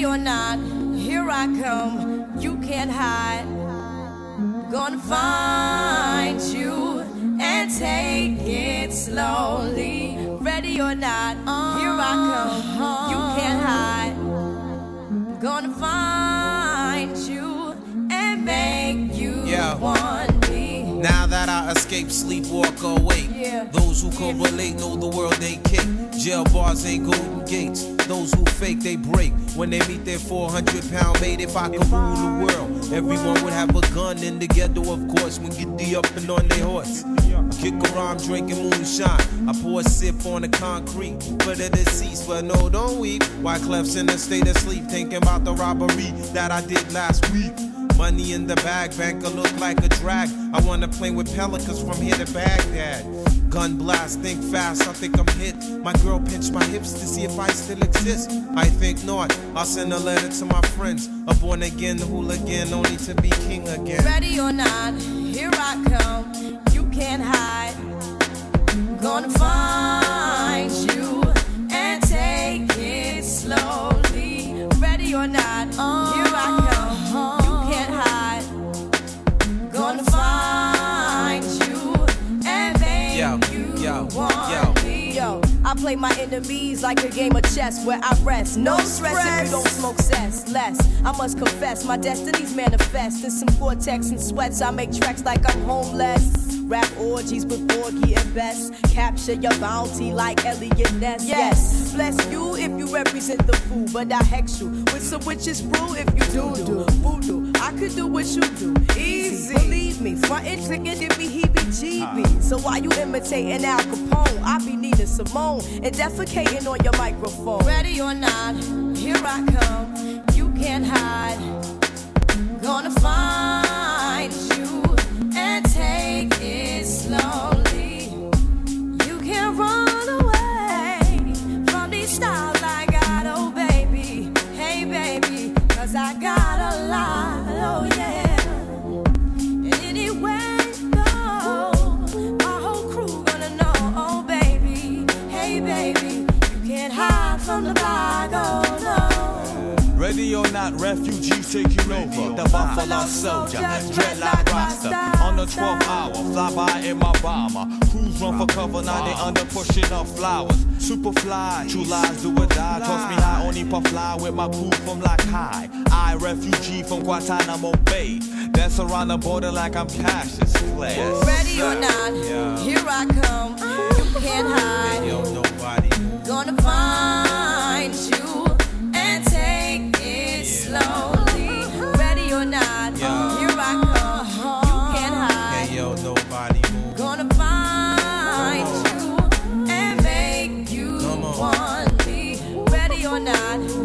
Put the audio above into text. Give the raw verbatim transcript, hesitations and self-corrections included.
Ready or not, here I come, you can't hide. Gonna find you and take it slowly. Ready or not, here I come, you can't hide. Gonna find you and make you yeah. want me. Now that I escape, sleep, walk, awake. Yeah. Those who correlate know the world they kick. Jail bars ain't golden gates. Those who fake, they break. When they meet their four hundred pound mate, if I could rule the world, everyone would have a gun in the ghetto, of course, when get the up and on their horse. Kick around drinking moonshine. I pour a sip on the concrete for the deceased, but no, don't weep. Wyclef's in a state of sleep, thinking about the robbery that I did last week. Money in the bag, banker look like a drag. I wanna play with pelicans from here to Baghdad. Gun blast, think fast, I think I'm hit. My girl pinched my hips to see if I still exist. I think not, I'll send a letter to my friends. A born again hooligan, only to be king again. Ready or not, here I come, you can't hide. Gonna find you and take it slowly. Ready or not, here I come, you can't hide. Gonna find you and make yo, you yo, want yo. me. Yo, I play my enemies like a game of chess where I rest. No stress if you don't smoke cess. Less, I must confess, my destinies manifest. In some Gore-Tex and sweats, I make tracks like I'm homeless. Rap orgies with Borgie and Best. Capture your bounty like Elliot Ness. Yes, bless you if you represent the fool, but I hex you with some witches brew if you do do voodoo. I could do what you do, easy. Believe me, frontin' trickin' it be heebie-jeebie. So while you imitating Al Capone, I be Nina Simone and defecating on your microphone. Ready or not, here I come, you can't hide. Gonna find you and take it slowly. You can't run away from these styles I got, oh baby. Hey baby, cause I got a lot, oh yeah. And anywhere you go, my whole crew gonna know, oh baby. Hey baby, you can't hide from the block, oh no. Ready or not, refugees taking over. The Buffalo Soldier, dreadlock roster. On the twelfth hour, fly by in my bomber. Crews run for cover, now they under pushing up flowers. Super fly, true lies do or die. Toss me high, only puff fly with my crew from like high. I, refugee from Guantanamo Bay. Dance around the border like I'm Cassius Clay. Ready or not, yeah. Here I come, you can't hide. Yo, nobody. Gonna find you and take it slowly. Ready or not, yeah. Here I come, you can't hide. Hey, yo, nobody move. Gonna find you and make you want me. Ready or not,